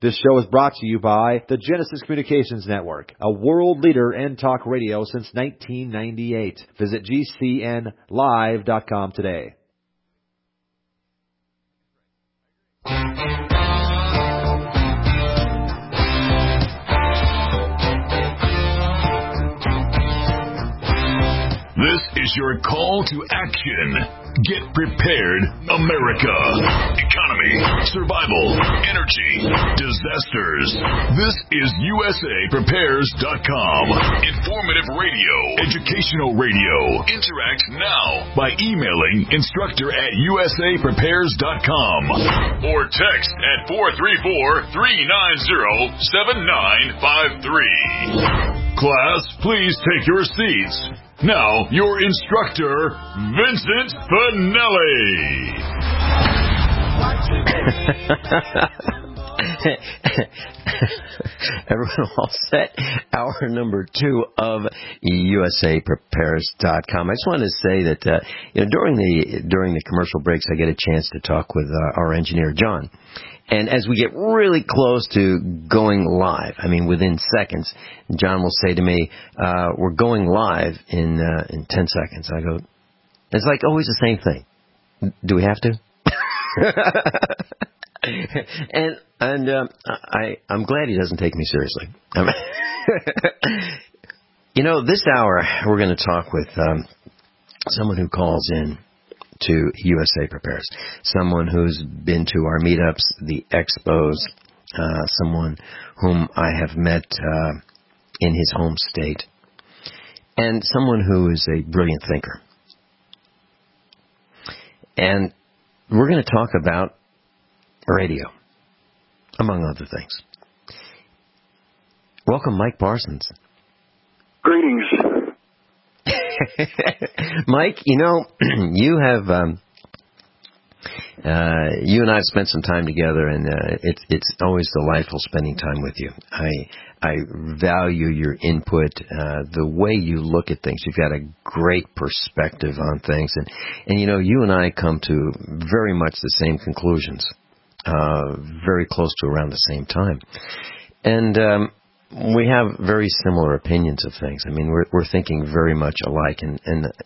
This show is brought to you by the Genesis Communications Network, a world leader in talk radio since 1998. Visit GCNlive.com today. This is your call to action. Get prepared, America. Economy, survival, energy, disasters. This is USAPrepares.com. Informative radio, educational radio. Interact now by emailing instructor@USAPrepares.com or text at 434-390-7953. Class, please take your seats. Now, your instructor, Vincent Finelli. Everyone all set? Hour number 2 of USAPrepares.com. I just wanted to say that during the commercial breaks, I get a chance to talk with our engineer, John. And as we get really close to going live, I mean within seconds, John will say to me, we're going live in 10 seconds. I go, it's like always the same thing. Do we have to? I'm glad he doesn't take me seriously. This hour we're going to talk with someone who calls in to USA Prepares, someone who's been to our meetups, the expos, someone whom I have met in his home state, and someone who is a brilliant thinker. And we're going to talk about radio, among other things. Welcome, Mike Parsons. Greetings. Mike, you have you and I have spent some time together, and it's always delightful spending time with you. I value your input, the way you look at things. You've got a great perspective on things, and you and I come to very much the same conclusions, very close to around the same time, and we have very similar opinions of things. I mean, we're thinking very much alike, and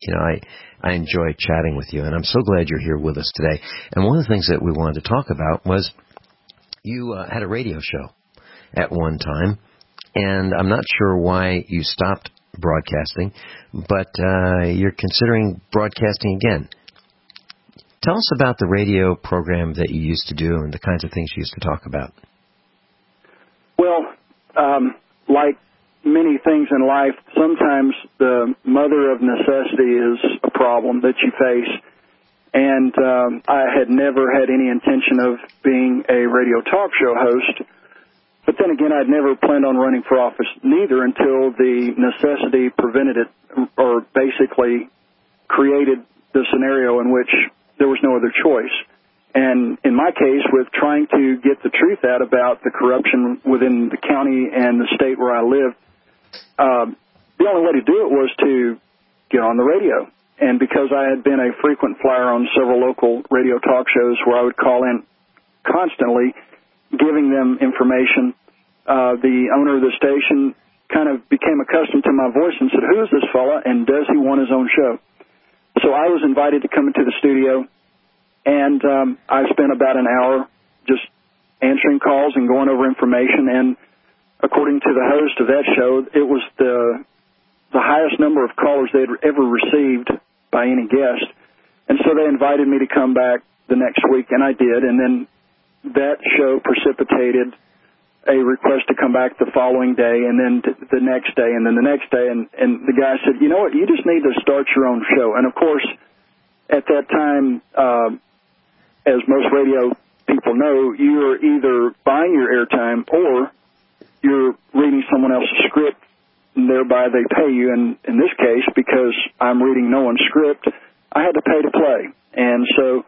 I enjoy chatting with you, and I'm so glad you're here with us today. And one of the things that we wanted to talk about was you had a radio show at one time, and I'm not sure why you stopped broadcasting, but you're considering broadcasting again. Tell us about the radio program that you used to do and the kinds of things you used to talk about. Well, like many things in life, sometimes the mother of necessity is a problem that you face. And I had never had any intention of being a radio talk show host. But then again, I'd never planned on running for office neither until the necessity prevented it, or basically created the scenario in which there was no other choice. And in my case, with trying to get the truth out about the corruption within the county and the state where I live, the only way to do it was to get on the radio. And because I had been a frequent flyer on several local radio talk shows where I would call in constantly, giving them information, the owner of the station kind of became accustomed to my voice and said, "Who is this fella, and does he want his own show?" So I was invited to come into the studio. And I spent about an hour just answering calls and going over information. And according to the host of that show, it was the highest number of callers they had ever received by any guest. And so they invited me to come back the next week, and I did. And then that show precipitated a request to come back the following day, and then the next day, and then the next day. And the guy said, "You know what, you just need to start your own show." And, of course, at that time, as most radio people know, you're either buying your airtime or you're reading someone else's script, and thereby they pay you. And in this case, because I'm reading no one's script, I had to pay to play. And so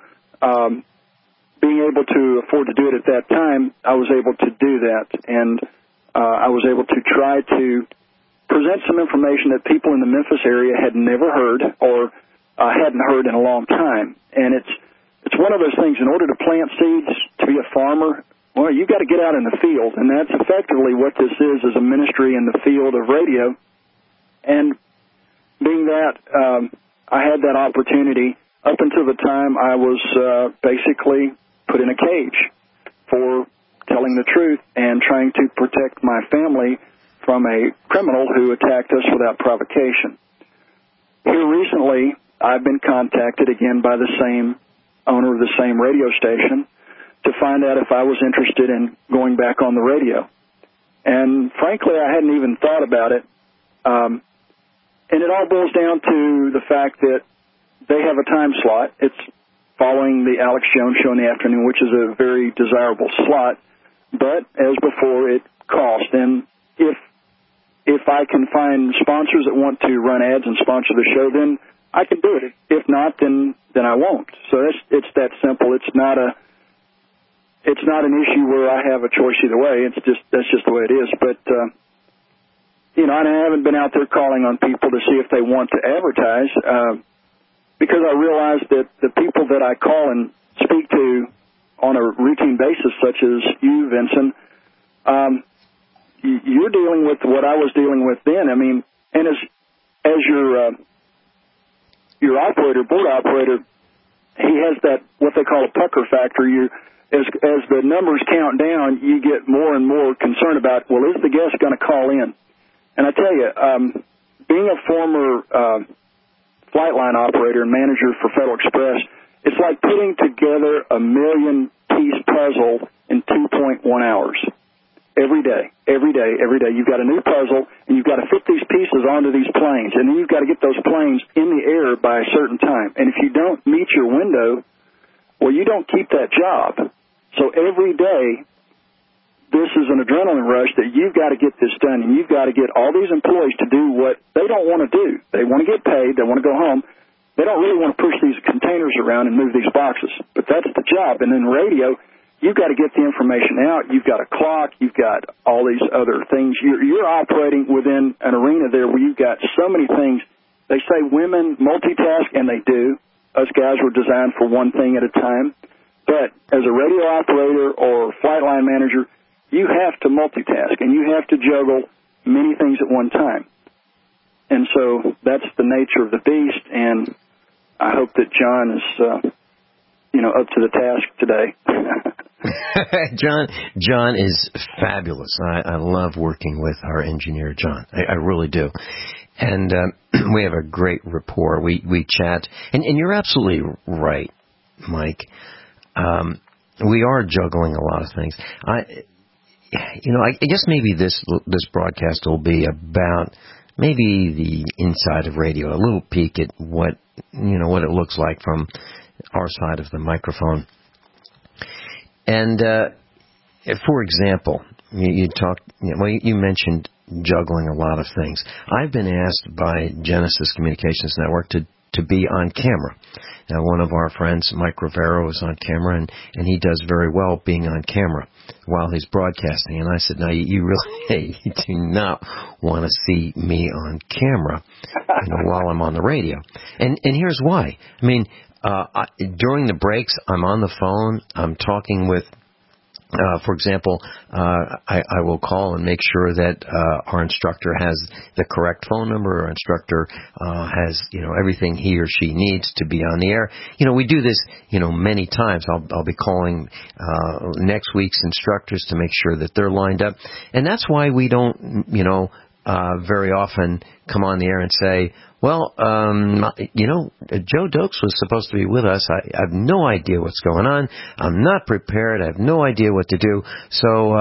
being able to afford to do it at that time, I was able to do that. And I was able to try to present some information that people in the Memphis area had never heard or hadn't heard in a long time. And it's one of those things, in order to plant seeds, to be a farmer, Well, you got to get out in the field, and that's effectively what this is a ministry in the field of radio. And being that I had that opportunity up until the time I was basically put in a cage for telling the truth and trying to protect my family from a criminal who attacked us without provocation. Here recently, I've been contacted again by the same owner of the same radio station to find out if I was interested in going back on the radio. And frankly, I hadn't even thought about it. And it all boils down to the fact that they have a time slot. It's following the Alex Jones Show in the afternoon, which is a very desirable slot. But as before, it costs. And if I can find sponsors that want to run ads and sponsor the show, then I can do it. If not, then I won't. So it's that simple. It's not an issue where I have a choice either way. That's just the way it is. But I haven't been out there calling on people to see if they want to advertise because I realize that the people that I call and speak to on a routine basis, such as you, Vincent, you're dealing with what I was dealing with then. I mean, and as your operator, board operator, he has that what they call a pucker factor. As the numbers count down, you get more and more concerned about, well, is the guest going to call in? And I tell you, being a former flight line operator and manager for Federal Express, it's like putting together a million-piece puzzle in 2.1 hours. Every day. You've got a new puzzle, and you've got to fit these pieces onto these planes, and then you've got to get those planes in the air by a certain time. And if you don't meet your window, well, you don't keep that job. So every day, this is an adrenaline rush that you've got to get this done, and you've got to get all these employees to do what they don't want to do. They want to get paid. They want to go home. They don't really want to push these containers around and move these boxes, but that's the job. And in radio, you've got to get the information out. You've got a clock. You've got all these other things. You're operating within an arena there where you've got so many things. They say women multitask, and they do. Us guys were designed for one thing at a time. But as a radio operator or flight line manager, you have to multitask, and you have to juggle many things at one time. And so that's the nature of the beast, and I hope that John is, up to the task today. John is fabulous. I love working with our engineer, John. I really do. And we have a great rapport. We chat. And you're absolutely right, Mike. We are juggling a lot of things. I guess maybe this broadcast will be about maybe the inside of radio, a little peek at what it looks like from our side of the microphone. And for example, you mentioned juggling a lot of things. I've been asked by Genesis Communications Network to be on camera. Now, one of our friends, Mike Rivero, is on camera, and he does very well being on camera while he's broadcasting. And I said, no, you really you do not want to see me on camera while I'm on the radio. And here's why. I mean, during the breaks, I'm on the phone. I'm talking with, for example, I will call and make sure that our instructor has the correct phone number. Our instructor has, everything he or she needs to be on the air. We do this, many times. I'll be calling next week's instructors to make sure that they're lined up. And that's why we don't, very often come on the air and say, well, Joe Dokes was supposed to be with us. I have no idea what's going on. I'm not prepared. I have no idea what to do. So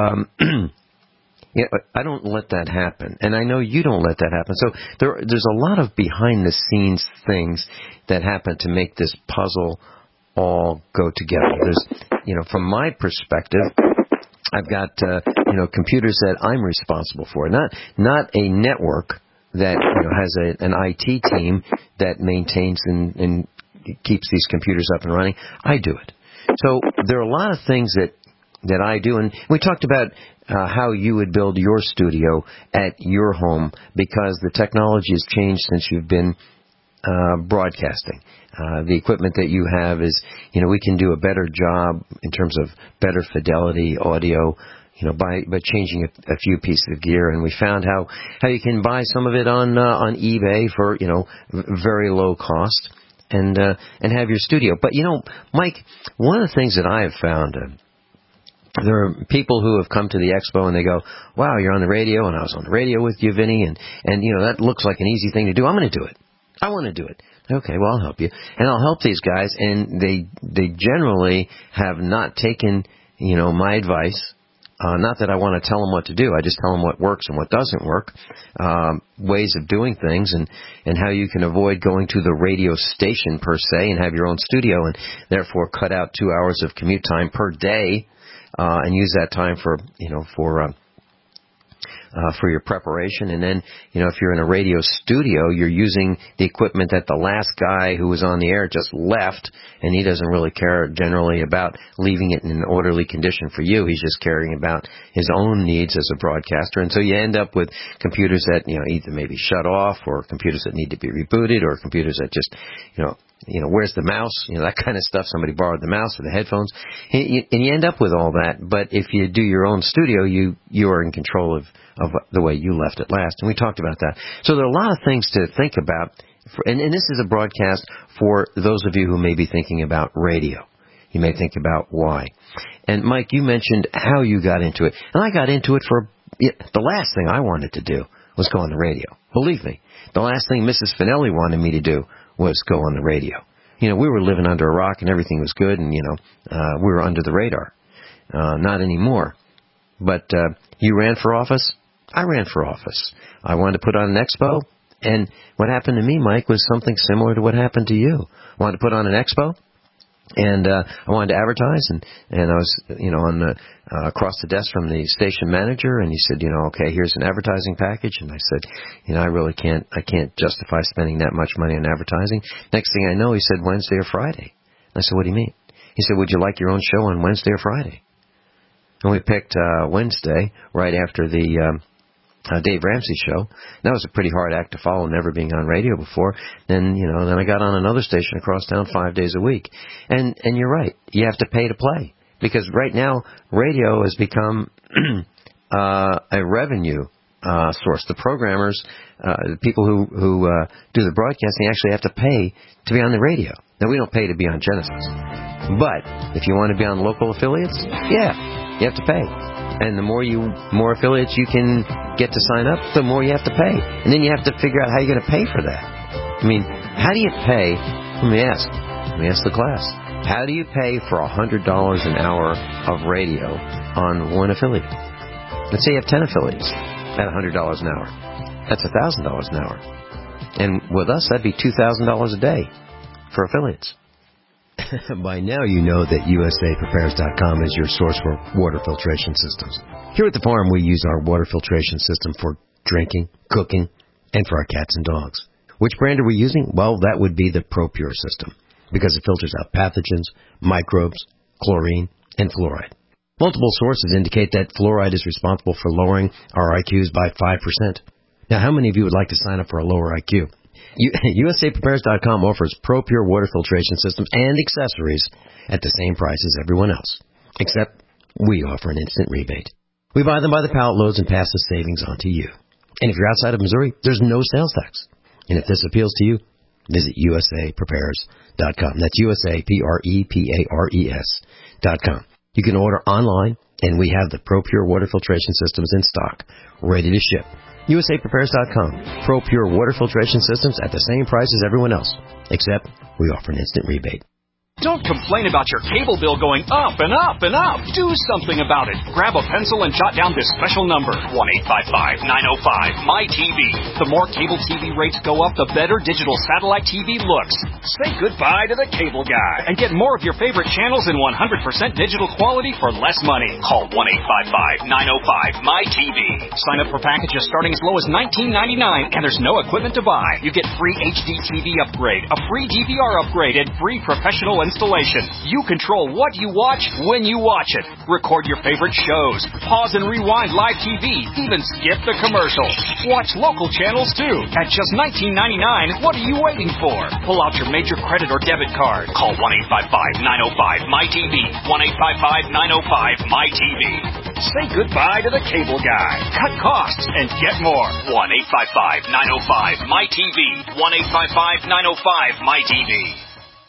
I don't let that happen. And I know you don't let that happen. So there's a lot of behind-the-scenes things that happen to make this puzzle all go together. There's, from my perspective, I've got, computers that I'm responsible for, not a network that has an IT team that maintains and keeps these computers up and running. I do it. So there are a lot of things that I do. And we talked about how you would build your studio at your home because the technology has changed since you've been broadcasting. The equipment that you have is, we can do a better job in terms of better fidelity audio, by changing a few pieces of gear. And we found how you can buy some of it on eBay for, very low cost and have your studio. But, Mike, one of the things that I have found, there are people who have come to the expo and they go, wow, you're on the radio, and I was on the radio with you, Vinny, and that looks like an easy thing to do. I'm going to do it. I want to do it. Okay, well, I'll help you. And I'll help these guys, and they generally have not taken, my advice. Not that I want to tell them what to do. I just tell them what works and what doesn't work, ways of doing things, and how you can avoid going to the radio station, per se, and have your own studio, and therefore cut out 2 hours of commute time per day, and use that time for your preparation. And then, if you're in a radio studio, you're using the equipment that the last guy who was on the air just left, and he doesn't really care generally about leaving it in an orderly condition for you. He's just caring about his own needs as a broadcaster. And so you end up with computers that, either maybe shut off, or computers that need to be rebooted, or computers that just, where's the mouse? That kind of stuff. Somebody borrowed the mouse or the headphones. And you end up with all that. But if you do your own studio, you are in control of the way you left it last. And we talked about that. So there are a lot of things to think about. And this is a broadcast for those of you who may be thinking about radio. You may think about why. And Mike, you mentioned how you got into it. And I got into it the last thing I wanted to do was go on the radio. Believe me, the last thing Mrs. Finelli wanted me to do was go on the radio. We were living under a rock and everything was good, and, we were under the radar. Not anymore. But you ran for office? I ran for office. I wanted to put on an expo, and what happened to me, Mike, was something similar to what happened to you. I wanted to put on an expo, and I wanted to advertise, and I was, on the across the desk from the station manager, and he said, okay, here's an advertising package. And I said, I can't justify spending that much money on advertising. Next thing I know, he said Wednesday or Friday. I said, what do you mean? He said, would you like your own show on Wednesday or Friday? And we picked Wednesday, right after the Dave Ramsey show. That was a pretty hard act to follow, never being on radio before. Then I got on another station across town 5 days a week. And you're right, you have to pay to play. Because right now, radio has become a revenue source. The programmers, the people who do the broadcasting actually have to pay to be on the radio. Now, we don't pay to be on Genesis. But if you want to be on local affiliates, yeah, you have to pay. And the more affiliates you can get to sign up, the more you have to pay. And then you have to figure out how you're going to pay for that. I mean, how do you pay? Let me ask the class. How do you pay for $100 an hour of radio on one affiliate? Let's say you have 10 affiliates at $100 an hour. That's $1,000 an hour. And with us, that'd be $2,000 a day for affiliates. By now you know that USAPrepares.com is your source for water filtration systems. Here at the farm, we use our water filtration system for drinking, cooking, and for our cats and dogs. Which brand are we using? Well, that would be the ProPure system, because it filters out pathogens, microbes, chlorine, and fluoride. Multiple sources indicate that fluoride is responsible for lowering our IQs by 5%. Now, how many of you would like to sign up for a lower IQ? USAPrepares.com offers ProPure water filtration systems and accessories at the same price as everyone else, except we offer an instant rebate. We buy them by the pallet loads and pass the savings on to you. And if you're outside of Missouri, there's no sales tax. And if this appeals to you, visit USAPrepares.com. That's USAPrepares.com. You can order online, and we have the ProPure water filtration systems in stock, ready to ship. USAPrepares.com. ProPure water filtration systems at the same price as everyone else, except we offer an instant rebate. Don't complain about your cable bill going up and up and up. Do something about it. Grab a pencil and jot down this special number, 1-855-905-MY-TV. The more cable TV rates go up, the better digital satellite TV looks. Say goodbye to the cable guy and get more of your favorite channels in 100% digital quality for less money. Call 1-855-905-MY-TV. Sign up for packages starting as low as $19.99, and there's no equipment to buy. You get free HD TV upgrade, a free DVR upgrade, and free professional and installation. You control what you watch when you watch it. Record your favorite shows. Pause and rewind live TV. Even skip the commercials. Watch local channels too. At just $19.99, what are you waiting for? Pull out your major credit or debit card. Call 1-855-905-MyTV. 1-855-905-MyTV. Say goodbye to the cable guy. Cut costs and get more. 1-855-905-MyTV. 1-855-905-MyTV.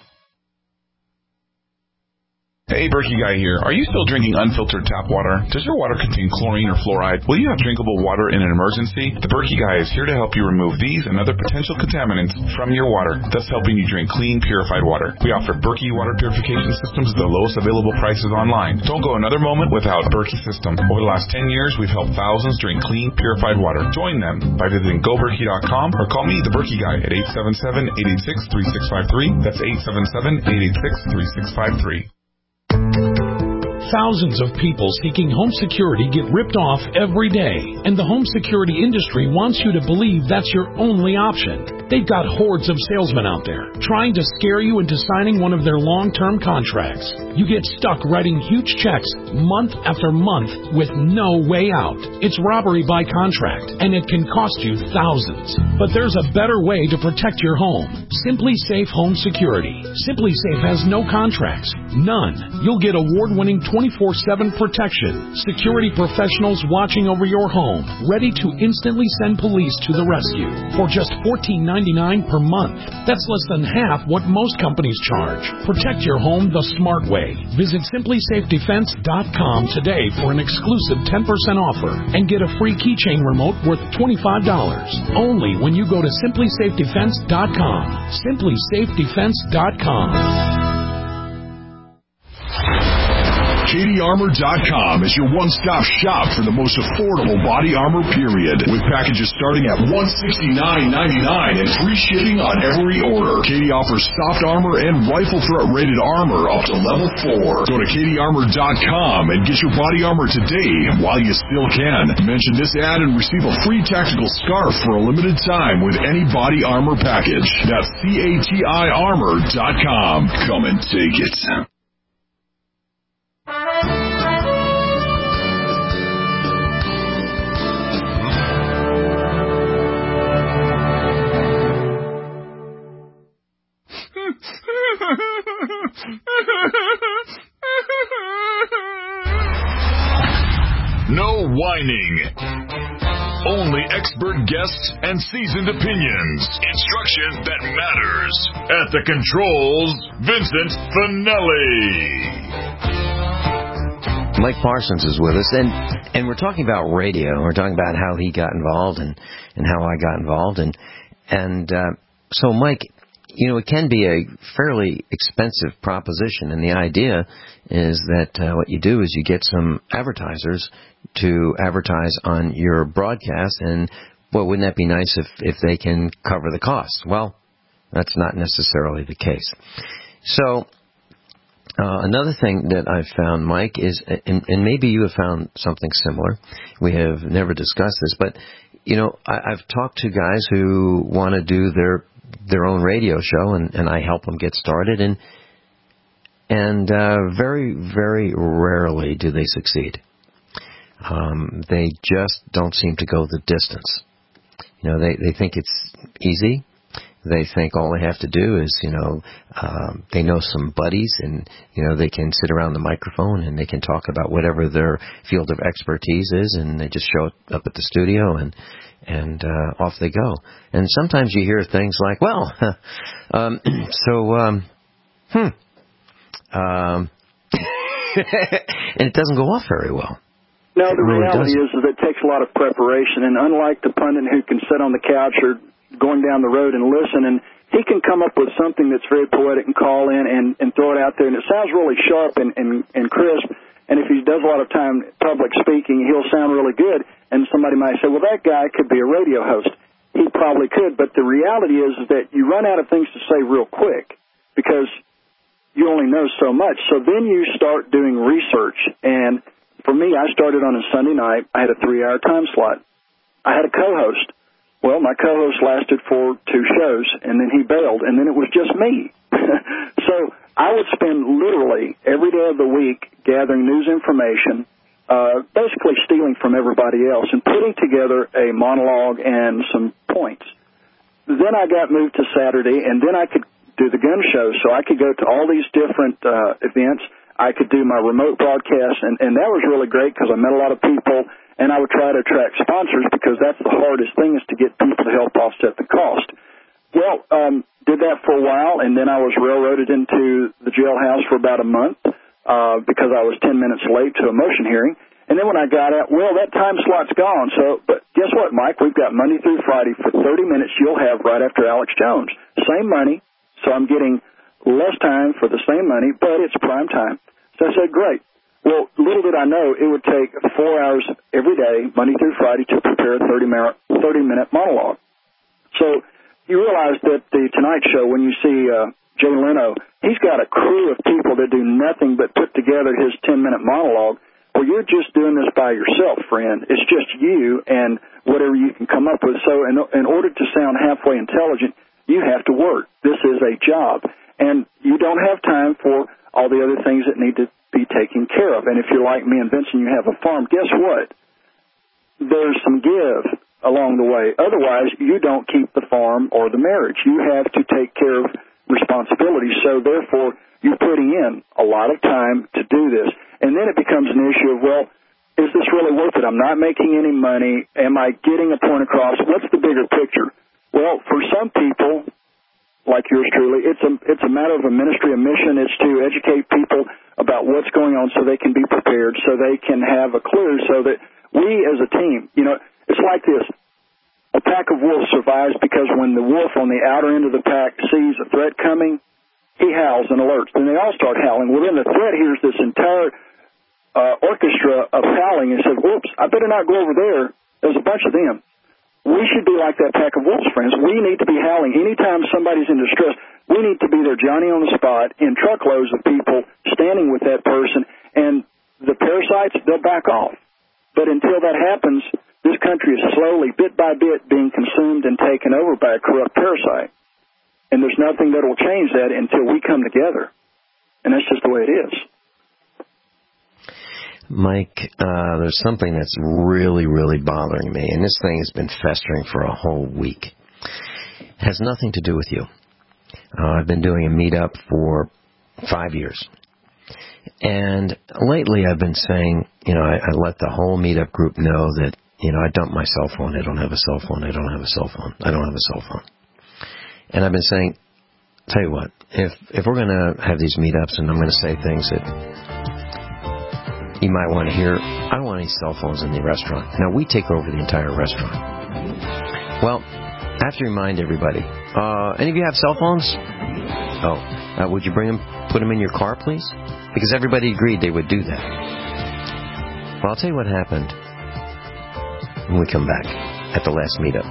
Hey, Berkey Guy here. Are you still drinking unfiltered tap water? Does your water contain chlorine or fluoride? Will you have drinkable water in an emergency? The Berkey Guy is here to help you remove these and other potential contaminants from your water, thus helping you drink clean, purified water. We offer Berkey water purification systems at the lowest available prices online. Don't go another moment without a Berkey system. Over the last 10 years, we've helped thousands drink clean, purified water. Join them by visiting GoBerkey.com or call me, the Berkey Guy, at 877-886-3653. That's 877-886-3653. Thousands of people seeking home security get ripped off every day, and the home security industry wants you to believe that's your only option. They've got hordes of salesmen out there trying to scare you into signing one of their long-term contracts. You get stuck writing huge checks month after month with no way out. It's robbery by contract, and it can cost you thousands. But there's a better way to protect your home. Simply Safe Home Security. Simply Safe has no contracts. None. You'll get award-winning 24/7 protection. Security professionals watching over your home, ready to instantly send police to the rescue for just $14.99 per month. That's less than half what most companies charge. Protect your home the smart way. Visit SimplySafeDefense.com today for an exclusive 10% offer and get a free keychain remote worth $25. Only when you go to SimplySafeDefense.com. SimplySafeDefense.com. CatieArmor.com is your one-stop shop for the most affordable body armor, period. With packages starting at $169.99 and free shipping on every order. Katie offers soft armor and rifle threat rated armor up to level 4. Go to CatieArmor.com and get your body armor today while you still can. Mention this ad and receive a free tactical scarf for a limited time with any body armor package. That's CatieArmor.com. Come and take it. No whining. Only expert guests and seasoned opinions. Instruction that matters. At the controls, Vincent Finelli. Mike Parsons is with us, and we're talking about radio. We're talking about how he got involved and how I got involved. And so, Mike, you know, it can be a fairly expensive proposition, and the idea is that what you do is you get some advertisers to advertise on your broadcast, and, well, wouldn't that be nice if they can cover the cost? Well, that's not necessarily the case. So another thing that I've found, Mike, is, and maybe you have found something similar. We have never discussed this, but, you know, I've talked to guys who want to do their own radio show, and I help them get started, and very, very rarely do they succeed. They just don't seem to go the distance. You know, they think it's easy. They think all they have to do is, you know, they know some buddies, and, you know, they can sit around the microphone and they can talk about whatever their field of expertise is, and they just show up at the studio and off they go. And sometimes you hear things like, well, and it doesn't go off very well. No, the reality is that it takes a lot of preparation, and unlike the pundit who can sit on the couch or going down the road and listen, and he can come up with something that's very poetic and call in and throw it out there, and it sounds really sharp and crisp, and if he does a lot of time public speaking, he'll sound really good, and somebody might say, well, that guy could be a radio host. He probably could, but the reality is that you run out of things to say real quick because you only know so much, so then you start doing research, and for me, I started on a Sunday night. I had a 3-hour time slot. I had a co-host. Well, my co-host lasted for 2 shows, and then he bailed, and then it was just me. So I would spend literally every day of the week gathering news information, basically stealing from everybody else and putting together a monologue and some points. Then I got moved to Saturday, and then I could do the gun show, so I could go to all these different events. I could do my remote broadcast, and that was really great because I met a lot of people, and I would try to attract sponsors because that's the hardest thing is to get people to help offset the cost. Well, did that for a while, and then I was railroaded into the jailhouse for about a month because I was 10 minutes late to a motion hearing. And then when I got out, well, that time slot's gone. So, but guess what, Mike? We've got Monday through Friday for 30 minutes you'll have right after Alex Jones. Same money, so I'm getting less time for the same money, but it's prime time. So I said, great. Well, little did I know it would take 4 hours every day, Monday through Friday, to prepare a 30-minute monologue. So you realize that the Tonight Show, when you see Jay Leno, he's got a crew of people that do nothing but put together his 10-minute monologue. Well, you're just doing this by yourself, friend. It's just you and whatever you can come up with. So in order to sound halfway intelligent, you have to work. This is a job. And you don't have time for all the other things that need to be taken care of. And if you're like me and Vincent, you have a farm, guess what? There's some give along the way. Otherwise, you don't keep the farm or the marriage. You have to take care of responsibilities. So, therefore, you're putting in a lot of time to do this. And then it becomes an issue of, well, is this really worth it? I'm not making any money. Am I getting a point across? What's the bigger picture? Well, for some people, like yours truly, it's a matter of a ministry, a mission. It's to educate people about what's going on so they can be prepared, so they can have a clue, so that we as a team, it's like this. A pack of wolves survives because when the wolf on the outer end of the pack sees a threat coming, he howls and alerts. Then they all start howling. Well, then the threat hears this entire orchestra of howling and says, whoops, I better not go over there. There's a bunch of them. We should be like that pack of wolves, friends. We need to be howling. Anytime somebody's in distress, we need to be there, Johnny on the spot, in truckloads of people standing with that person, and the parasites, they'll back off. But until that happens, this country is slowly, bit by bit, being consumed and taken over by a corrupt parasite. And there's nothing that will change that until we come together. And that's just the way it is. Mike, there's something that's really, really bothering me, and this thing has been festering for a whole week. It has nothing to do with you. I've been doing a meetup for 5 years. And lately I've been saying, I let the whole meetup group know that, I dump my cell phone. I don't have a cell phone. I don't have a cell phone. I don't have a cell phone. And I've been saying, tell you what, if we're going to have these meetups and I'm going to say things that you might want to hear, I don't want any cell phones in the restaurant. Now, we take over the entire restaurant. Well, I have to remind everybody, any of you have cell phones? Oh, would you put them in your car, please? Because everybody agreed they would do that. Well, I'll tell you what happened when we come back at the last meetup.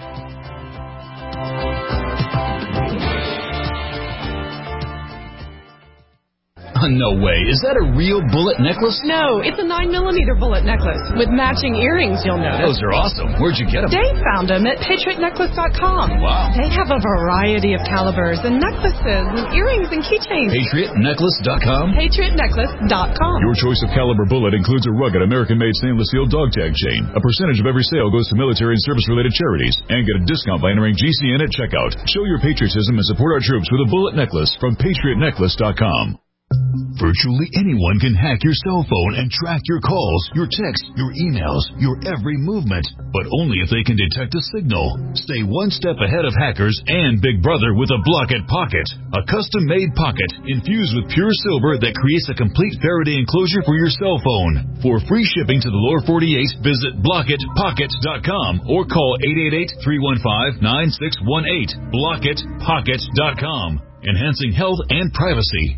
No way. Is that a real bullet necklace? No, it's a 9mm bullet necklace with matching earrings, you'll notice. Those are awesome. Where'd you get them? Dave found them at PatriotNecklace.com. Wow. They have a variety of calibers and necklaces and earrings and keychains. PatriotNecklace.com? PatriotNecklace.com. Your choice of caliber bullet includes a rugged American-made stainless steel dog tag chain. A percentage of every sale goes to military and service-related charities. And get a discount by entering GCN at checkout. Show your patriotism and support our troops with a bullet necklace from PatriotNecklace.com. Virtually anyone can hack your cell phone and track your calls, your texts, your emails, your every movement, but only if they can detect a signal. Stay one step ahead of hackers and Big Brother with a Blockit Pocket, a custom-made pocket infused with pure silver that creates a complete Faraday enclosure for your cell phone. For free shipping to the lower 48, visit BlockitPocket.com or call 888-315-9618. BlockitPocket.com, enhancing health and privacy.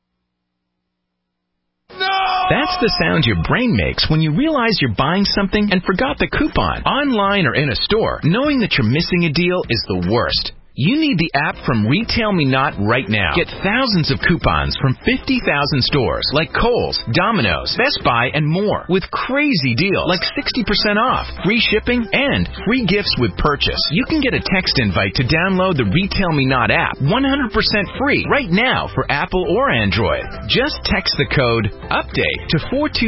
That's the sound your brain makes when you realize you're buying something and forgot the coupon. Online or in a store, knowing that you're missing a deal is the worst. You need the app from Retail Me Not right now. Get thousands of coupons from 50,000 stores like Kohl's, Domino's, Best Buy, and more with crazy deals like 60% off, free shipping, and free gifts with purchase. You can get a text invite to download the Retail Me Not app 100% free right now for Apple or Android. Just text the code UPDATE to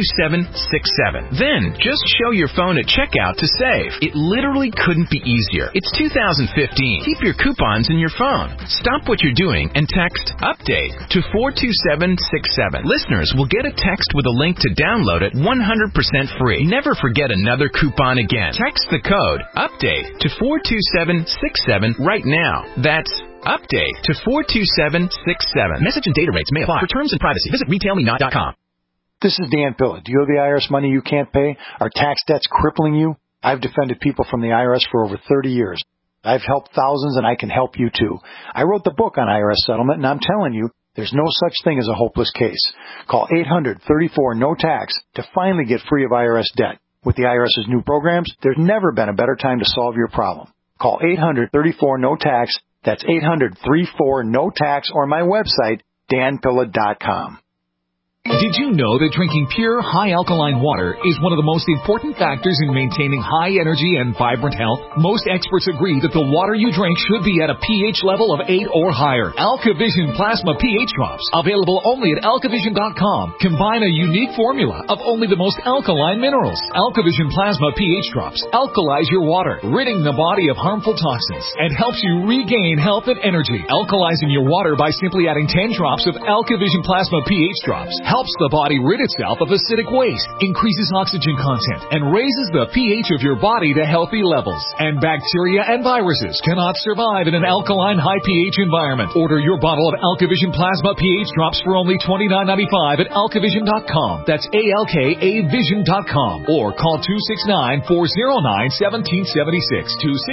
42767. Then just show your phone at checkout to save. It literally couldn't be easier. It's 2015. Keep your coupons in your phone. Stop what you're doing and text UPDATE to 42767. Listeners will get a text with a link to download it 100% free. Never forget another coupon again. Text the code UPDATE to 42767 right now. That's UPDATE to 42767. Message and data rates may apply. For terms and privacy, visit retailmenot.com. This is Dan Pilla. Do you owe the IRS money you can't pay? Are tax debts crippling you? I've defended people from the IRS for over 30 years. I've helped thousands, and I can help you too. I wrote the book on IRS settlement, and I'm telling you, there's no such thing as a hopeless case. Call 800-34-NO-TAX to finally get free of IRS debt. With the IRS's new programs, there's never been a better time to solve your problem. Call 800-34-NO-TAX. That's 800-34-NO-TAX, or my website, danpilla.com. Did you know that drinking pure, high-alkaline water is one of the most important factors in maintaining high energy and vibrant health? Most experts agree that the water you drink should be at a pH level of 8 or higher. AlkaVision Plasma pH Drops, available only at alkavision.com, combine a unique formula of only the most alkaline minerals. AlkaVision Plasma pH Drops alkalize your water, ridding the body of harmful toxins, and helps you regain health and energy. Alkalizing your water by simply adding 10 drops of AlkaVision Plasma pH Drops helps the body rid itself of acidic waste, increases oxygen content, and raises the pH of your body to healthy levels. And bacteria and viruses cannot survive in an alkaline high pH environment. Order your bottle of AlkaVision Plasma pH Drops for only $29.95 at alkavision.com. That's ALKAvision.com. Or call 269-409-1776.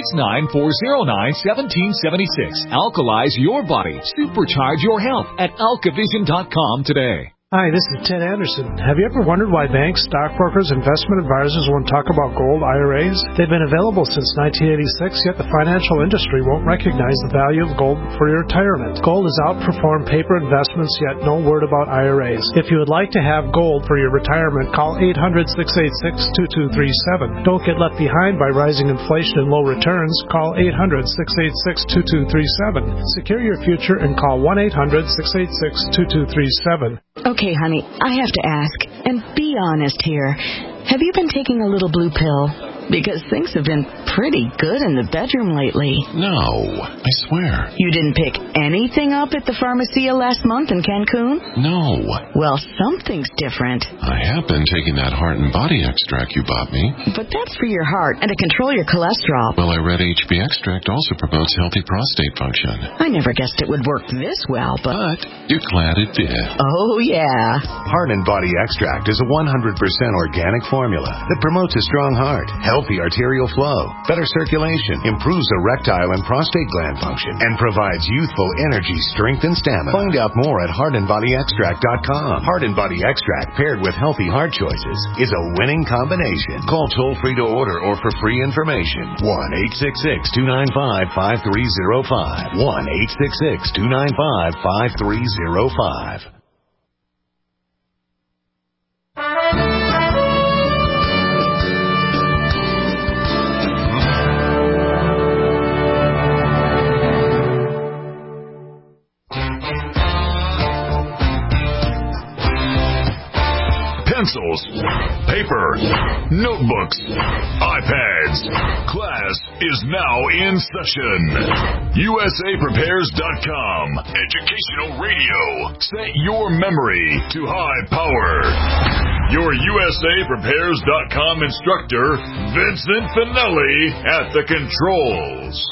269-409-1776. Alkalize your body. Supercharge your health at alkavision.com today. Hi, this is Ted Anderson. Have you ever wondered why banks, stockbrokers, investment advisors won't talk about gold IRAs? They've been available since 1986, yet the financial industry won't recognize the value of gold for your retirement. Gold has outperformed paper investments, yet no word about IRAs. If you would like to have gold for your retirement, call 800-686-2237. Don't get left behind by rising inflation and low returns. Call 800-686-2237. Secure your future and call 1-800-686-2237. Okay, honey, I have to ask, and be honest here. Have you been taking a little blue pill? Because things have been pretty good in the bedroom lately. No, I swear. You didn't pick anything up at the Pharmacia last month in Cancun? No. Well, something's different. I have been taking that heart and body extract you bought me. But that's for your heart and to control your cholesterol. Well, I read HB extract also promotes healthy prostate function. I never guessed it would work this well, but you're glad it did. Oh, yeah. Heart and body extract is a 100% organic formula that promotes a strong heart, healthy arterial flow, better circulation, improves erectile and prostate gland function, and provides youthful energy, strength, and stamina. Find out more at heartandbodyextract.com. Heart and Body Extract paired with healthy heart choices is a winning combination. Call toll-free to order or for free information. 1-866-295-5305. 1-866-295-5305. Pencils, paper, notebooks, iPads. Class is now in session. USAPrepares.com. Educational radio. Set your memory to high power. Your USAPrepares.com instructor, Vincent Finelli, at the controls.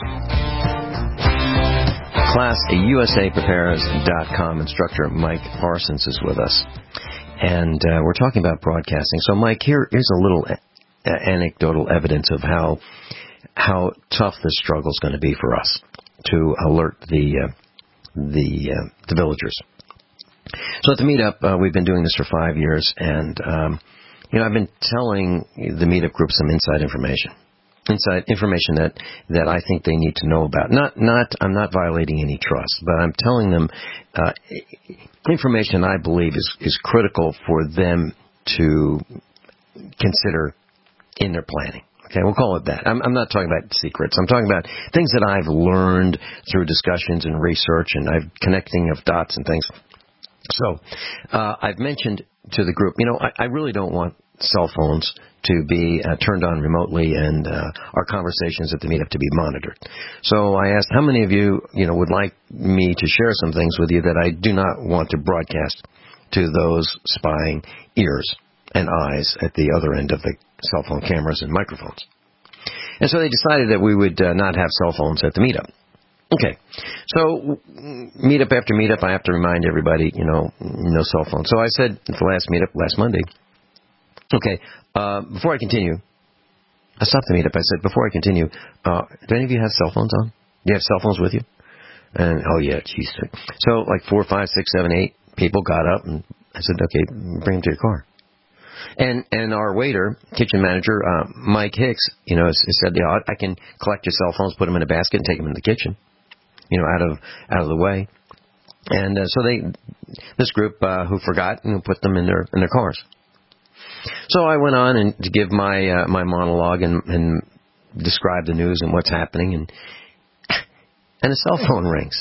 Class, USAPrepares.com instructor Mike Parsons is with us. And we're talking about broadcasting. So, Mike, here's a little anecdotal evidence of how tough this struggle is going to be for us to alert the villagers. So at the meetup, we've been doing this for 5 years, and I've been telling the meetup group some inside information. inside information that I think they need to know about. I'm not violating any trust, but I'm telling them information I believe is critical for them to consider in their planning. Okay, we'll call it that. I'm not talking about secrets. I'm talking about things that I've learned through discussions and research, and I've connecting of dots and things. So I've mentioned to the group, I really don't want cell phones to be turned on remotely and our conversations at the meetup to be monitored. So I asked how many of you, would like me to share some things with you that I do not want to broadcast to those spying ears and eyes at the other end of the cell phone cameras and microphones. And so they decided that we would not have cell phones at the meetup. Okay, so meetup after meetup, I have to remind everybody, no cell phone. So I said at the last meetup, last Monday, okay, before I continue, I stopped the meetup. I said, before I continue, do any of you have cell phones on? Do you have cell phones with you? And, oh, yeah, geez. So like 4, 5, 6, 7, 8 people got up, and I said, okay, bring them to your car. And our waiter, kitchen manager, Mike Hicks, said, I can collect your cell phones, put them in a basket, and take them in the kitchen, out of the way. And so this group who forgot, put them in their cars. So I went on and to give my monologue and describe the news and what's happening, and a cell phone rings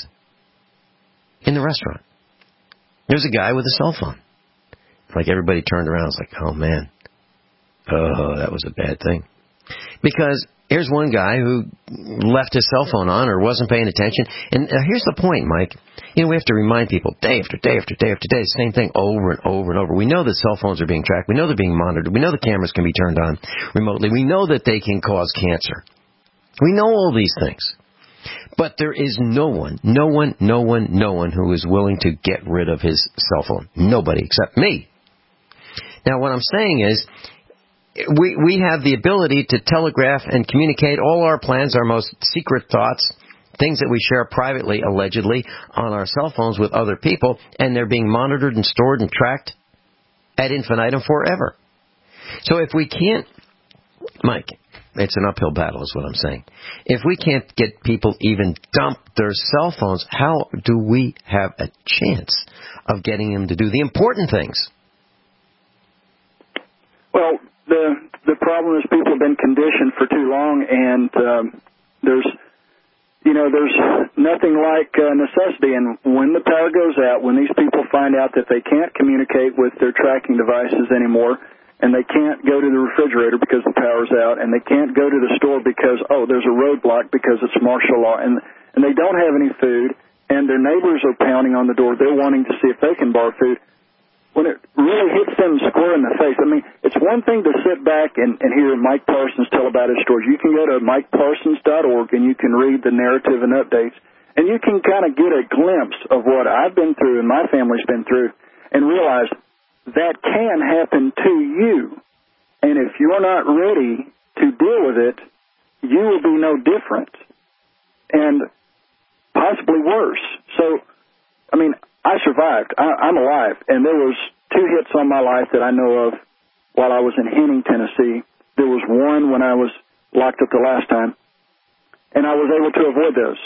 in the restaurant. There's a guy with a cell phone. Like everybody turned around. I was like, oh man, that was a bad thing. Because here's one guy who left his cell phone on or wasn't paying attention. And here's the point, Mike. We have to remind people day after day after day after day, the same thing over and over and over. We know that cell phones are being tracked. We know they're being monitored. We know the cameras can be turned on remotely. We know that they can cause cancer. We know all these things. But there is no one who is willing to get rid of his cell phone. Nobody except me. Now, what I'm saying is, we have the ability to telegraph and communicate all our plans, our most secret thoughts, things that we share privately, allegedly, on our cell phones with other people, and they're being monitored and stored and tracked ad infinitum forever. So if we can't, Mike, it's an uphill battle is what I'm saying. If we can't get people even dump their cell phones, how do we have a chance of getting them to do the important things? Well, the problem is people have been conditioned for too long, and there's nothing like necessity. And when the power goes out, when these people find out that they can't communicate with their tracking devices anymore, and they can't go to the refrigerator because the power's out, and they can't go to the store because, there's a roadblock because it's martial law, and they don't have any food, and their neighbors are pounding on the door, they're wanting to see if they can borrow food. When it really hits them square in the face, it's one thing to sit back and hear Mike Parsons tell about his stories. You can go to MikeParsons.org and you can read the narrative and updates, and you can kind of get a glimpse of what I've been through and my family's been through and realize that can happen to you. And if you're not ready to deal with it, you will be no different and possibly worse. So, I survived. I'm alive, and there was 2 hits on my life that I know of while I was in Henning, Tennessee. There was one when I was locked up the last time, and I was able to avoid those.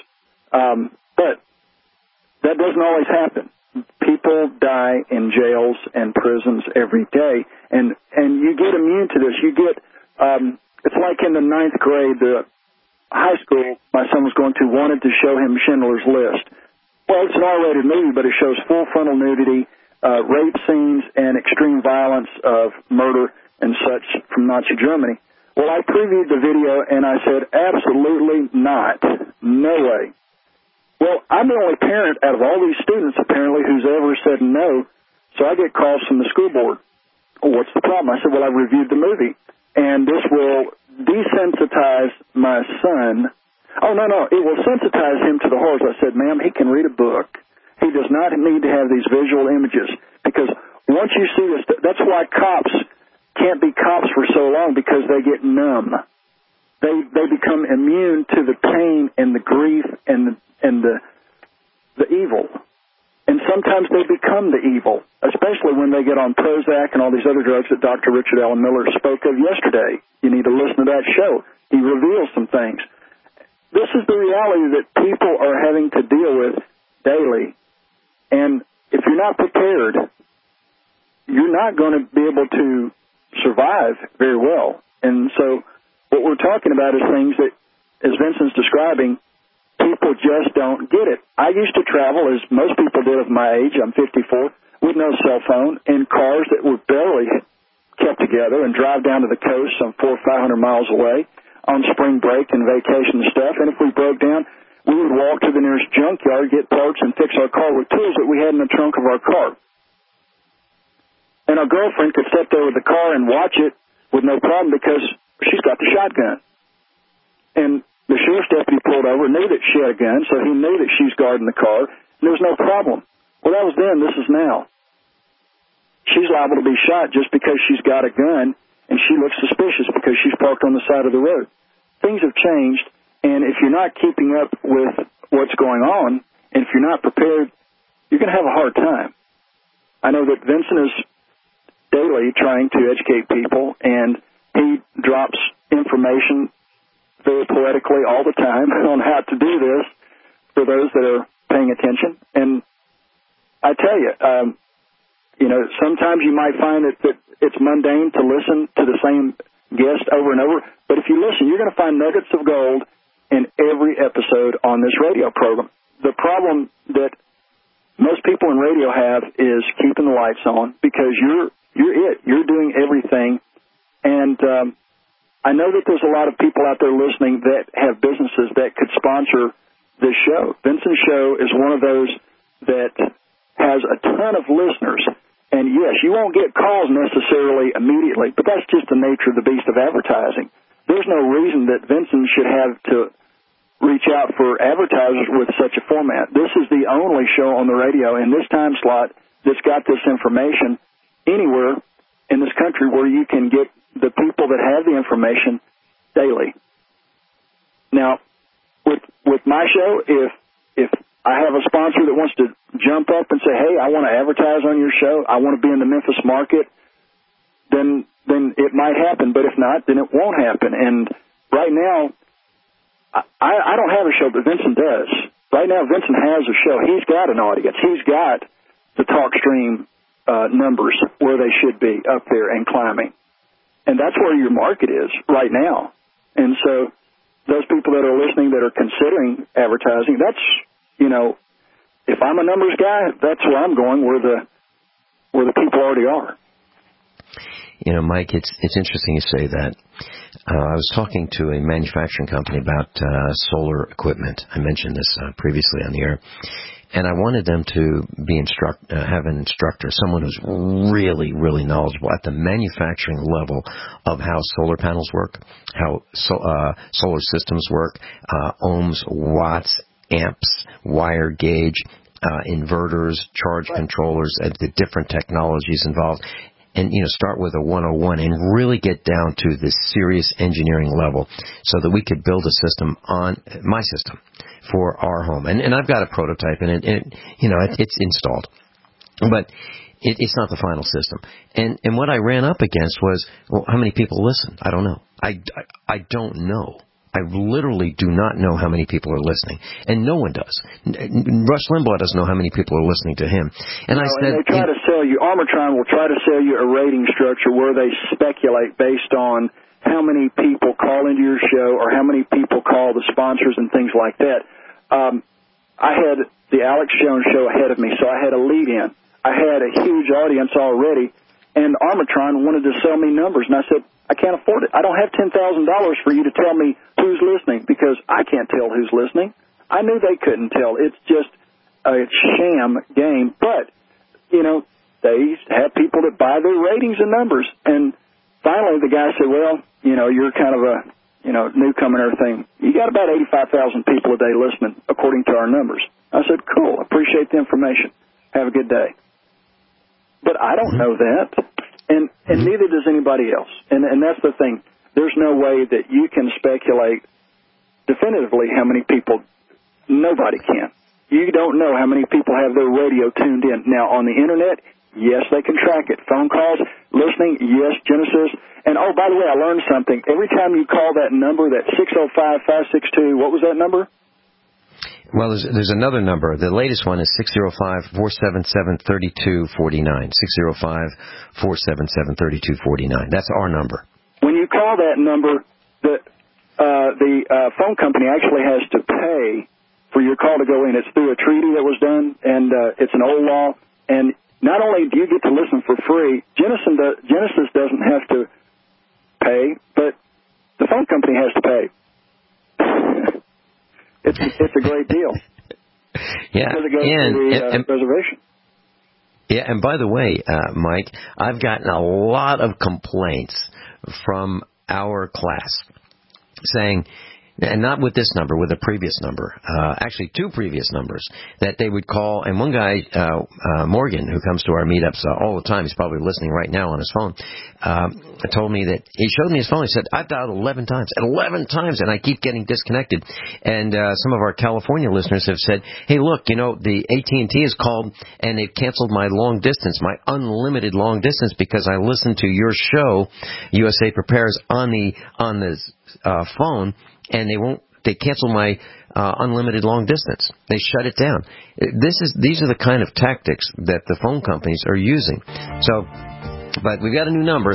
But that doesn't always happen. People die in jails and prisons every day, and you get immune to this. You get it's like in the 9th grade, the high school my son was going to wanted to show him Schindler's List. Well, it's an R-rated movie, but it shows full frontal nudity, rape scenes, and extreme violence of murder and such from Nazi Germany. Well, I previewed the video, and I said, absolutely not. No way. Well, I'm the only parent out of all these students, apparently, who's ever said no, so I get calls from the school board. Oh, what's the problem? I said, well, I reviewed the movie, and this will desensitize my son. Oh, no, it will sensitize him to the horrors. I said, ma'am, he can read a book. He does not need to have these visual images, because once you see this, that's why cops can't be cops for so long, because they get numb. They become immune to the pain and the grief and the evil. And sometimes they become the evil, especially when they get on Prozac and all these other drugs that Dr. Richard Allen Miller spoke of yesterday. need to listen to that show. He reveals some things. This is the reality that people are having to deal with daily. And if you're not prepared, you're not going to be able to survive very well. And so what we're talking about is things that, as Vincent's describing, people just don't get it. I used to travel, as most people did of my age, I'm 54, with no cell phone, in cars that were barely kept together, and drive down to the coast some 400 or 500 miles away on spring break and vacation and stuff. And if we broke down, we would walk to the nearest junkyard, get parts, and fix our car with tools that we had in the trunk of our car. And our girlfriend could sit there with the car and watch it with no problem because she's got the shotgun. And the sheriff's deputy pulled over, knew that she had a gun, so he knew that she's guarding the car, and there was no problem. Well, that was then. This is now. She's liable to be shot just because she's got a gun, and she looks suspicious because she's parked on the side of the road. Things have changed, and if you're not keeping up with what's going on, and if you're not prepared, you're going to have a hard time. I know that Vincent is daily trying to educate people, and he drops information very poetically all the time on how to do this for those that are paying attention. And I tell you, sometimes you might find that it's mundane to listen to the same guest over and over, but if you listen, you're going to find nuggets of gold in every episode on this radio program. The problem that most people in radio have is keeping the lights on because you're doing everything. And I know that there's a lot of people out there listening that have businesses that could sponsor this show. Vincent's show is one of those that has a ton of listeners. And, yes, you won't get calls necessarily immediately, but that's just the nature of the beast of advertising. There's no reason that Vincent should have to reach out for advertisers with such a format. This is the only show on the radio in this time slot that's got this information anywhere in this country where you can get the people that have the information daily. Now, with my show, if I have a sponsor that wants to jump up and say, hey, I want to advertise on your show, I want to be in the Memphis market, then it might happen. But if not, then it won't happen. And right now, I don't have a show, but Vincent does. Right now, Vincent has a show. He's got an audience. He's got the TalkStream numbers where they should be, up there and climbing. And that's where your market is right now. And so those people that are listening that are considering advertising, that's, if I'm a numbers guy, that's where I'm going, where the people already are. Mike, it's interesting you say that. I was talking to a manufacturing company about solar equipment. I mentioned this previously on the air. And I wanted them to be have an instructor, someone who's really, really knowledgeable at the manufacturing level of how solar panels work, how solar systems work, ohms, watts, amps, wire gauge, inverters, charge controllers, the different technologies involved. And, start with a 101 and really get down to the serious engineering level so that we could build a system on my system for our home. And I've got a prototype, and it's installed. But it's not the final system. And what I ran up against was, well, how many people listen? I don't know. I don't know. I literally do not know how many people are listening, and no one does. Rush Limbaugh doesn't know how many people are listening to him. And I said, and they try to sell you. Armatron will try to sell you a rating structure where they speculate based on how many people call into your show or how many people call the sponsors and things like that. I had the Alex Jones show ahead of me, so I had a lead-in. I had a huge audience already, and Armatron wanted to sell me numbers, and I said, I can't afford it. I don't have $10,000 for you to tell me who's listening because I can't tell who's listening. I knew they couldn't tell. It's just a sham game. But, they have people that buy their ratings and numbers. And finally the guy said, well, you're kind of a, newcomer and everything. You got about 85,000 people a day listening according to our numbers. I said, cool. Appreciate the information. Have a good day. But I don't know that. And neither does anybody else. And that's the thing. There's no way that you can speculate definitively how many people. Nobody can. You don't know how many people have their radio tuned in. Now, on the Internet, Yes, they can track it. Phone calls, listening, yes, Genesis. And, oh, by the way, I learned something. Every time you call that number, that 605-562, what was that number? Well, there's another number. The latest one is 605-477-3249. 605-477-3249. That's our number. When you call that number, the phone company actually has to pay for your call to go in. It's through a treaty that was done, and it's an old law. And not only do you get to listen for free, Genesis doesn't have to pay, but the phone company has to pay. It's a great deal. Yeah, because it goes to the reservation. Yeah, and by the way, Mike, I've gotten a lot of complaints from our class saying, and not with this number, with a previous number, actually two previous numbers, that they would call, and one guy, Morgan, who comes to our meetups all the time, he's probably listening right now on his phone, told me that, he showed me his phone, he said, I've dialed 11 times, and I keep getting disconnected. And some of our California listeners have said, hey, look, the AT&T has called, and they've canceled my long distance, my unlimited long distance, because I listened to your show, USA Prepares, on the phone, and they cancel my unlimited long distance. They shut it down. These are the kind of tactics that the phone companies are using. So, but we've got a new number,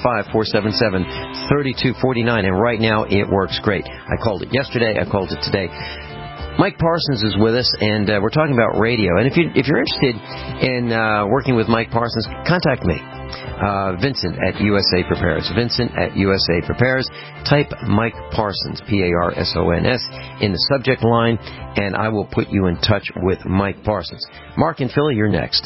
605-477-3249, and right now it works great. I called it yesterday. I called it today. Mike Parsons is with us, and we're talking about radio. And if you're interested in working with Mike Parsons, contact me. Vincent at USA Prepares. Vincent at USA Prepares. Type Mike Parsons, Parsons, in the subject line, and I will put you in touch with Mike Parsons. Mark and Philly, you're next.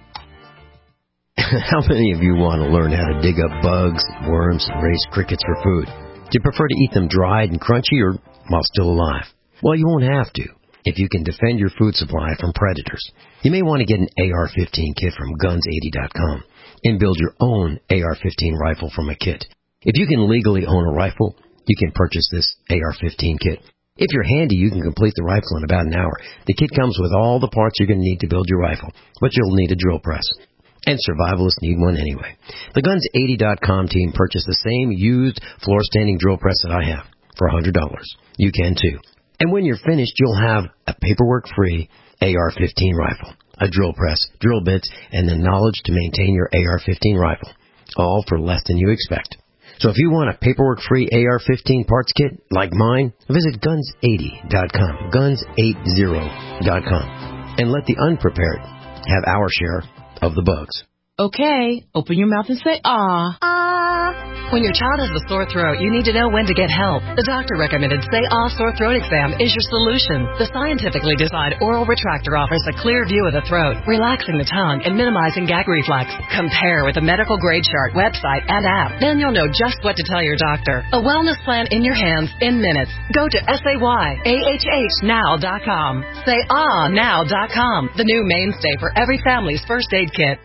How many of you want to learn how to dig up bugs, worms, and raise crickets for food? Do you prefer to eat them dried and crunchy or while still alive? Well, you won't have to if you can defend your food supply from predators. You may want to get an AR-15 kit from Guns80.com. and build your own AR-15 rifle from a kit. If you can legally own a rifle, you can purchase this AR-15 kit. If you're handy, you can complete the rifle in about an hour. The kit comes with all the parts you're going to need to build your rifle, but you'll need a drill press. And survivalists need one anyway. The Guns80.com team purchased the same used floor-standing drill press that I have for $100. You can too. And when you're finished, you'll have a paperwork-free AR-15 rifle, a drill press, drill bits, and the knowledge to maintain your AR-15 rifle, all for less than you expect. So if you want a paperwork-free AR-15 parts kit like mine, visit Guns80.com, Guns80.com, and let the unprepared have our share of the bugs. Okay, open your mouth and say, ah. Ah. When your child has a sore throat, you need to know when to get help. The doctor recommended Say Ah Sore Throat Exam is your solution. The scientifically designed oral retractor offers a clear view of the throat, relaxing the tongue and minimizing gag reflex. Compare with a medical grade chart, website, and app. Then you'll know just what to tell your doctor. A wellness plan in your hands in minutes. Go to SayAHHnow.com. SayAhNow.com, the new mainstay for every family's first aid kit.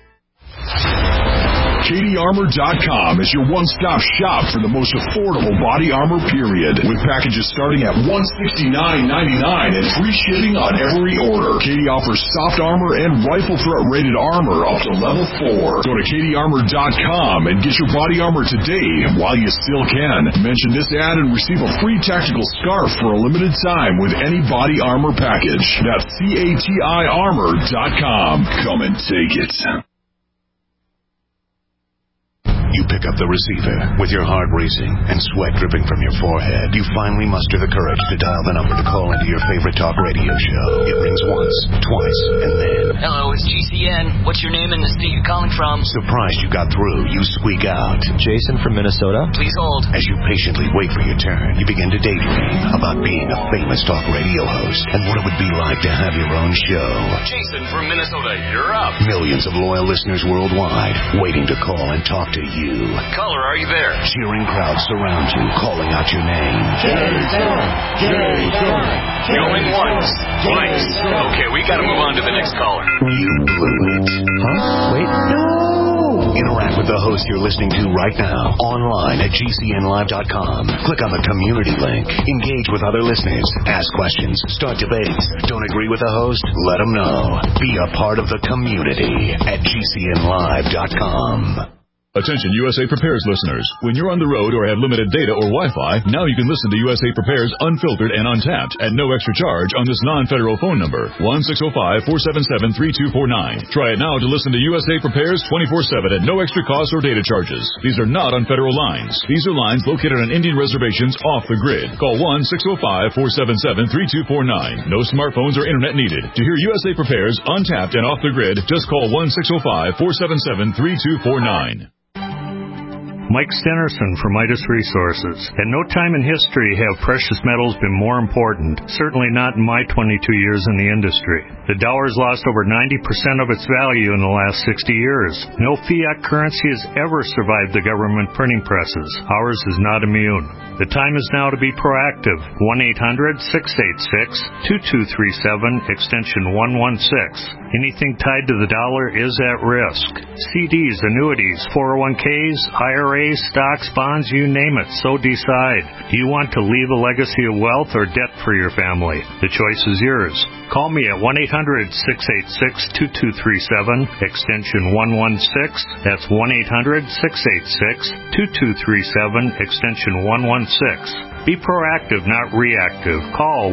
CatieArmor.com is your one-stop shop for the most affordable body armor, period. With packages starting at $169.99 and free shipping on every order. Katie offers soft armor and rifle threat-rated armor up to level 4. Go to CatieArmor.com and get your body armor today while you still can. Mention this ad and receive a free tactical scarf for a limited time with any body armor package. That's CatieArmor.com. Come and take it. You pick up the receiver with your heart racing and sweat dripping from your forehead. You finally muster the courage to dial the number to call into your favorite talk radio show. It rings once, twice, and then... Hello, it's GCN. What's your name and the state you're calling from? Surprised you got through, you squeak out. Jason from Minnesota. Please hold. As you patiently wait for your turn, you begin to daydream about being a famous talk radio host and what it would be like to have your own show. Jason from Minnesota, you're up. Millions of loyal listeners worldwide waiting to call and talk to you. Caller, are you there? Cheering crowds surround you, calling out your name. Jason! Jason! Going once, twice. Okay, we gotta move on to the next caller. You blew it. Huh? Wait. No! Interact with the host you're listening to right now online at GCNlive.com. Click on the community link. Engage with other listeners. Ask questions. Start debates. Don't agree with the host? Let them know. Be a part of the community at GCNlive.com. Attention USA Prepares listeners. When you're on the road or have limited data or Wi-Fi, now you can listen to USA Prepares unfiltered and untapped at no extra charge on this non-federal phone number, 1-605-477-3249. Try it now to listen to USA Prepares 24/7 at no extra cost or data charges. These are not on federal lines. These are lines located on Indian reservations off the grid. Call 1-605-477-3249. No smartphones or internet needed. To hear USA Prepares untapped and off the grid, just call 1-605-477-3249. Mike Stenerson from Midas Resources. At no time in history have precious metals been more important, certainly not in my 22 years in the industry. The dollar's lost over 90% of its value in the last 60 years. No fiat currency has ever survived the government printing presses. Ours is not immune. The time is now to be proactive. 1-800-686-2237, extension 116. Anything tied to the dollar is at risk. CDs, annuities, 401ks, IRAs, stocks, bonds, you name it, so decide. Do you want to leave a legacy of wealth or debt for your family? The choice is yours. Call me at 1-800-686-2237, extension 116. That's 1-800-686-2237, extension 116. Be proactive, not reactive. Call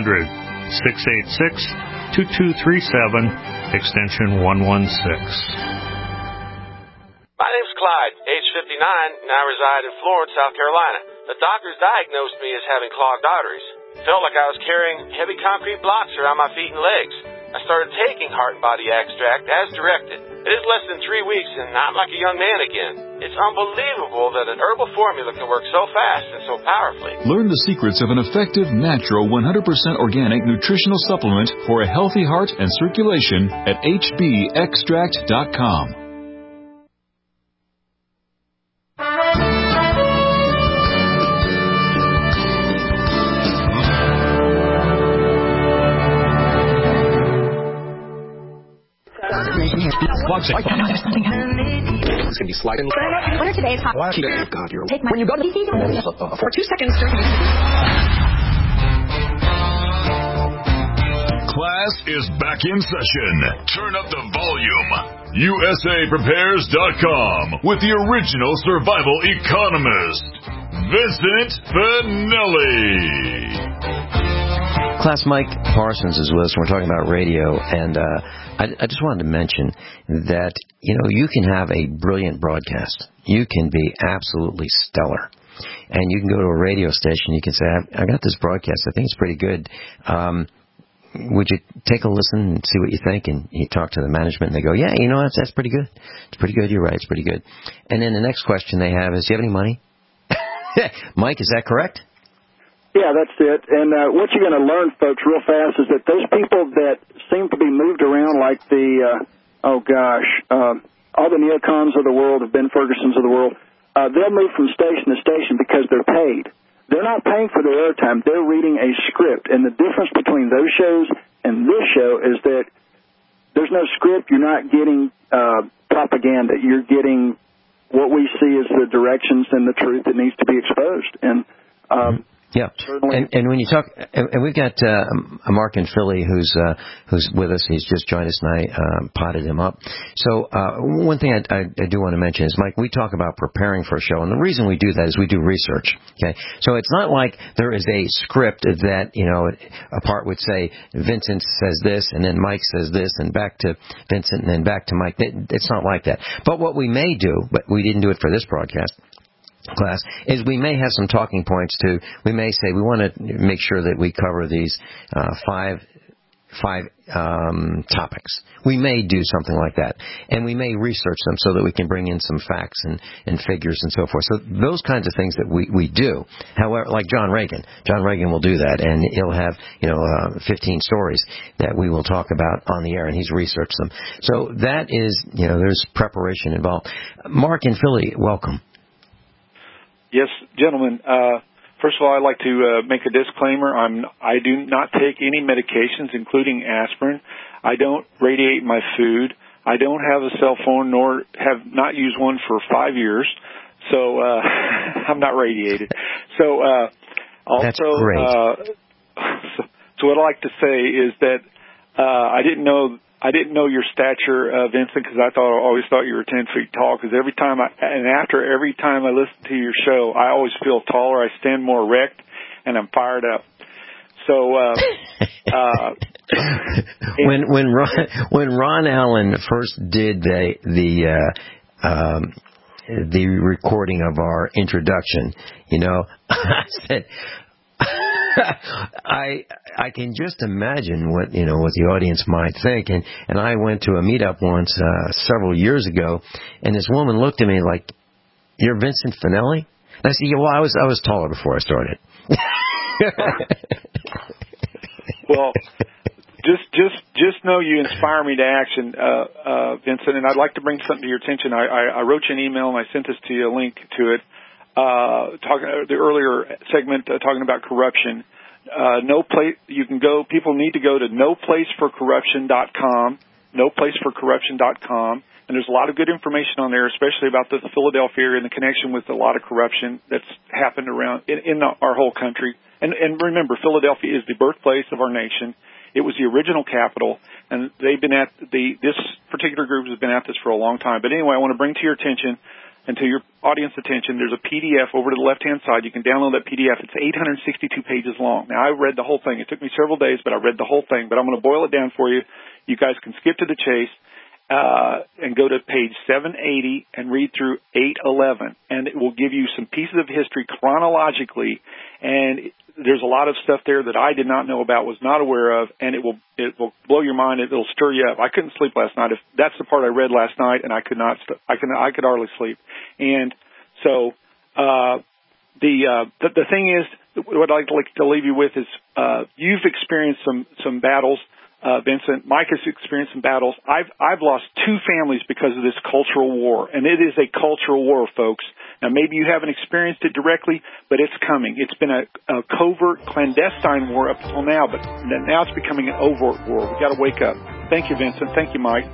1-800-686-2237, extension 116. My name's Clyde, age 59, and I reside in Florence, South Carolina. The doctors diagnosed me as having clogged arteries. Felt like I was carrying heavy concrete blocks around my feet and legs. I started taking Heart and Body Extract as directed. It is less than 3 weeks, and I'm like a young man again. It's unbelievable that an herbal formula can work so fast and so powerfully. Learn the secrets of an effective, natural, 100% organic nutritional supplement for a healthy heart and circulation at hbextract.com. It's going to be sliding. What are today's hot? God, you're... Take my... When you go to the for 2 seconds. Class is back in session. Turn up the volume. USAPrepares.com with the original survival economist, Vincent Finelli. Class, Mike Parsons is with us. We're talking about radio, and I just wanted to mention that, you can have a brilliant broadcast. You can be absolutely stellar. And you can go to a radio station, you can say, I got this broadcast, I think it's pretty good. Would you take a listen and see what you think? And you talk to the management, and they go, yeah, that's pretty good. It's pretty good, you're right, it's pretty good. And then the next question they have is, do you have any money? Mike, is that correct? Yeah, that's it. And what you're going to learn, folks, real fast is that those people that seem to be moved around like all the neocons of the world, the Ben Fergusons of the world, they'll move from station to station because they're paid. They're not paying for their airtime. They're reading a script. And the difference between those shows and this show is that there's no script. You're not getting propaganda. You're getting what we see as the directions and the truth that needs to be exposed. And yeah, and when you talk, and we've got Mark in Philly who's with us. He's just joined us, and I potted him up. So one thing I do want to mention is, Mike, we talk about preparing for a show, and the reason we do that is we do research. Okay, so it's not like there is a script that a part would say Vincent says this, and then Mike says this, and back to Vincent, and then back to Mike. It's not like that. But what we may do, but we didn't do it for this broadcast, Class, is we may have some talking points too. We may say we want to make sure that we cover these five topics. We may do something like that, and we may research them so that we can bring in some facts and figures and so forth. So those kinds of things that we do. However, like John Reagan will do that, and he'll have 15 stories that we will talk about on the air, and he's researched them. So that is there's preparation involved. Mark in Philly, welcome. Yes, gentlemen. First of all, I'd like to make a disclaimer. I do not take any medications, including aspirin. I don't radiate my food. I don't have a cell phone, nor have not used one for 5 years. So I'm not radiated. So also, that's great. So what I like to say is that I didn't know your stature, Vincent, because I always thought you were 10 feet tall. Because every time I listen to your show, I always feel taller. I stand more erect, and I'm fired up. So when Ron Allen first did the recording of our introduction, I said, I can just imagine what the audience might think, and I went to a meetup once several years ago, and this woman looked at me like, "You're Vincent Finelli?" And I said, "Yeah, well, I was taller before I started." Well, just know you inspire me to action, Vincent, and I'd like to bring something to your attention. I wrote you an email and I sent this to you, a link to it. Talking the earlier segment talking about corruption. People need to go to noplaceforcorruption.com, noplaceforcorruption.com, and there's a lot of good information on there, especially about the Philadelphia area and the connection with a lot of corruption that's happened around in our whole country. And remember, Philadelphia is the birthplace of our nation. It was the original capital, and they've been at this particular group has been at this for a long time. But anyway, I want to bring to your attention and to your audience attention, there's a PDF over to the left-hand side. You can download that PDF. It's 862 pages long. Now, I read the whole thing. It took me several days, but I read the whole thing. But I'm going to boil it down for you. You guys can skip to the chase and go to page 780 and read through 811. And it will give you some pieces of history chronologically. And there's a lot of stuff there that I did not know about, was not aware of, and it will blow your mind. It'll stir you up. I couldn't sleep last night. If that's the part I read last night, and I could hardly sleep. And so the thing is, what I'd like to leave you with is you've experienced some battles. Vincent, Mike has experienced some battles. I've lost 2 families because of this cultural war, and it is a cultural war, folks. Now, maybe you haven't experienced it directly, but it's coming. It's been a covert, clandestine war up until now, but now it's becoming an overt war. We've got to wake up. Thank you, Vincent. Thank you, Mike.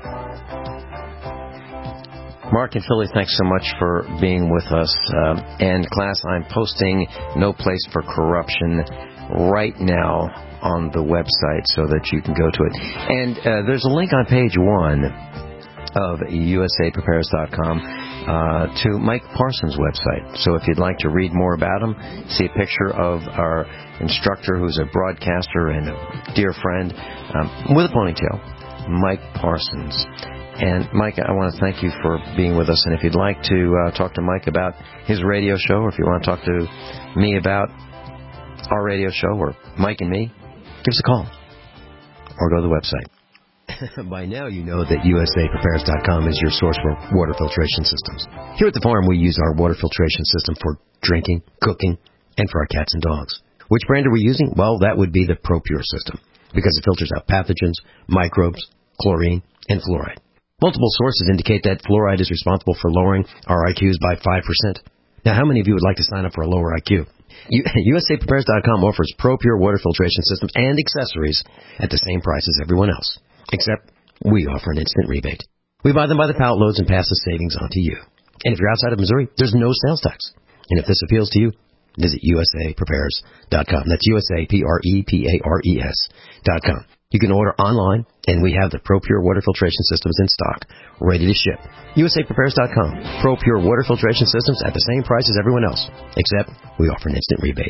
Mark and Philly, thanks so much for being with us. And class, I'm posting No Place for Corruption right now on the website so that you can go to it. And there's a link on page 1 of usaprepares.com to Mike Parsons' website. So if you'd like to read more about him, see a picture of our instructor who's a broadcaster and a dear friend with a ponytail, Mike Parsons. And Mike, I want to thank you for being with us. And if you'd like to talk to Mike about his radio show, or if you want to talk to me about our radio show, or Mike and me, give us a call or go to the website. By now you know that usaprepares.com is your source for water filtration systems. Here at the farm we use our water filtration system for drinking, cooking, and for our cats and dogs. Which brand are we using? Well, that would be the ProPure system, because it filters out pathogens, microbes, chlorine, and fluoride. Multiple sources indicate that fluoride is responsible for lowering our IQs by 5%. Now, how many of you would like to sign up for a lower IQ? usaprepares.com offers ProPure water filtration systems and accessories at the same price as everyone else, except we offer an instant rebate. We buy them by the pallet loads and pass the savings on to you. And if you're outside of Missouri, there's no sales tax. And if this appeals to you, visit usaprepares.com. That's usaprepares.com. You can order online, and we have the ProPure water filtration systems in stock, ready to ship. usaprepares.com. ProPure water filtration systems at the same price as everyone else, except we offer an instant rebate.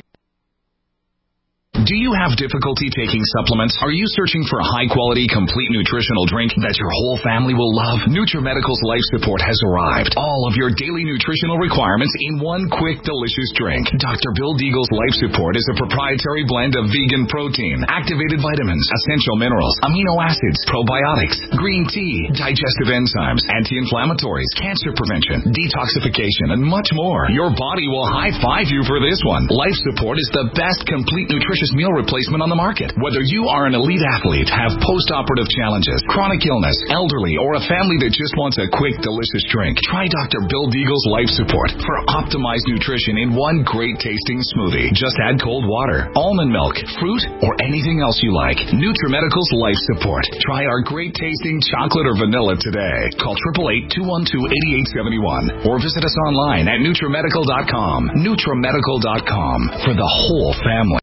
Do you have difficulty taking supplements? Are you searching for a high-quality, complete nutritional drink that your whole family will love? NutriMedical's Life Support has arrived. All of your daily nutritional requirements in one quick, delicious drink. Dr. Bill Deagle's Life Support is a proprietary blend of vegan protein, activated vitamins, essential minerals, amino acids, probiotics, green tea, digestive enzymes, anti-inflammatories, cancer prevention, detoxification, and much more. Your body will high-five you for this one. Life Support is the best complete nutritious best meal replacement on the market. Whether you are an elite athlete, have post-operative challenges, chronic illness, elderly, or a family that just wants a quick, delicious drink, try Dr. Bill Deagle's Life Support for optimized nutrition in one great tasting smoothie. Just add cold water, almond milk, fruit, or anything else you like. NutriMedical's Life Support. Try our great tasting chocolate or vanilla today. Call 888-212-8871 or visit us online at NutriMedical.com. NutriMedical.com for the whole family.